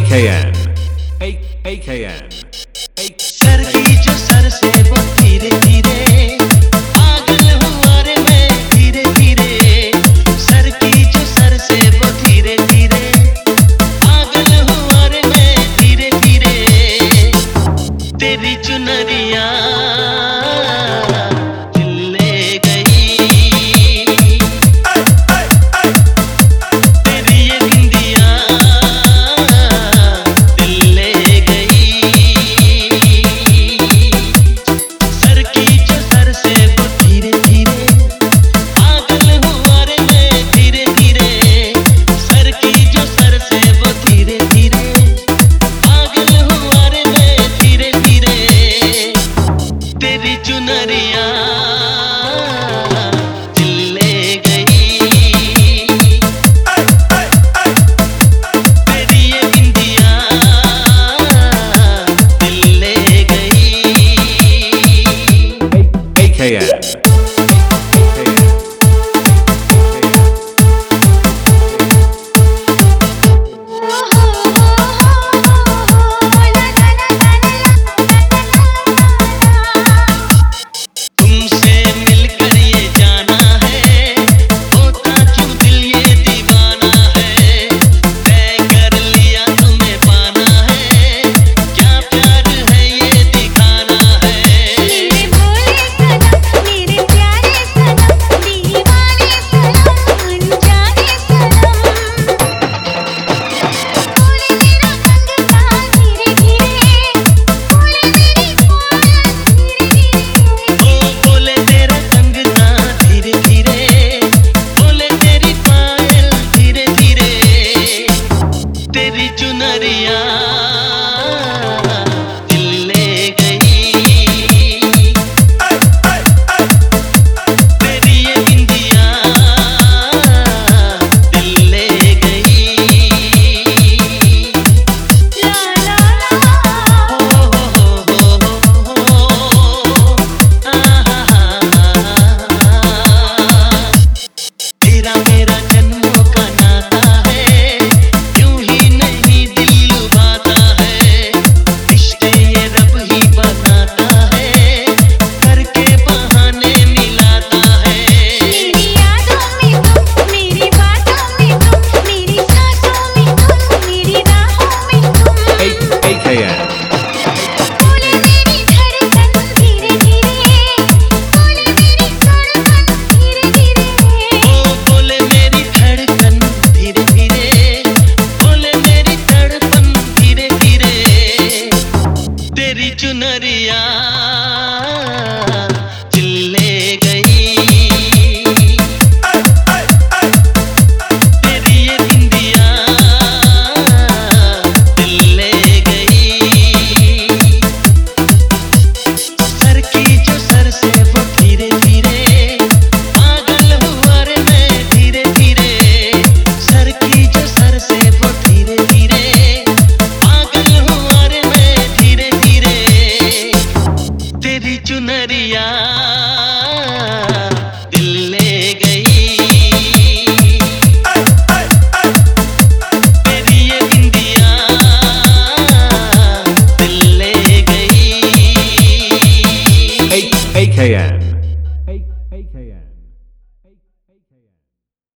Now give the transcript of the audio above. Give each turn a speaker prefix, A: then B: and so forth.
A: AKN. AKN.
B: Sir की जो sir से वो धीरे धीरे पागल हुआ रे मैं धीरे धीरे। सर की जो सर से वो धीरे धीरे पागल हुआ रे मैं धीरे धीरे। तेरी चुनरिया दिल ले गई, तेरी ये बिंदिया दिल ले गई। सर की जो सर से वो धीरे धीरे पागल हुआ रे मैं धीरे धीरे। सर की जो सर से वो धीरे धीरे पागल हुआ रे मैं धीरे धीरे। तेरी चुनरिया दिल ले गई, तेरी ये बिंदिया दिल ले गई।
A: AKN.
B: तुमसे मिलकर ये जाना है, होता क्यों दिल ये दीवाना है। तय कर लिया तुम्हें पाना है, क्या प्यार है ये दिखाना है।
C: मेरे भोले सनम, मेरे प्यारे सनम, दीवाने सनम, अनजाने सनम। बोले मेरा कंगना धीरे धीरे, बोले मेरी पायल धीरे धीरे।
B: ओ बोले तेरा कंगना धीरे धीरे, बोले तेरी पायल धीरे धीरे। तेरी चुनरिया दिल ले गई, तेरी ये बिंदिया दिल ले गई।
C: ला ला ला,
B: तेरा मेरा जन्मों का नाता है, यूं ही नहीं दिल लुभाता है। रिश्ते ये रब ही बनाता है, करके बहाने मिलाता है।
C: मेरी यादों में तुम, मेरी बातों में तुम, मेरी सांसों में तुम, मेरी राहों में तुम।
A: AKN.
C: बोले मेरी धड़कन धीरे धीरे, बोले मेरी धड़कन धीरे धीरे।
B: ओ बोले मेरी धड़कन धीरे धीरे, बोले मेरी तड़पन धीरे धीरे। तेरी चुनरिया दिल ले गई, तेरी ये बिंदिया दिल ले गई। सर की जो सर से वो धीरे धीरे पागल हुआ रे मैं धीरे धीरे। सर की जो सर से वो धीरे धीरे पागल हुआ रे मैं धीरे धीरे। तेरी चुनरिया दिल ले गई, तेरी ये बिंदिया दिल ले गई।
A: AKN.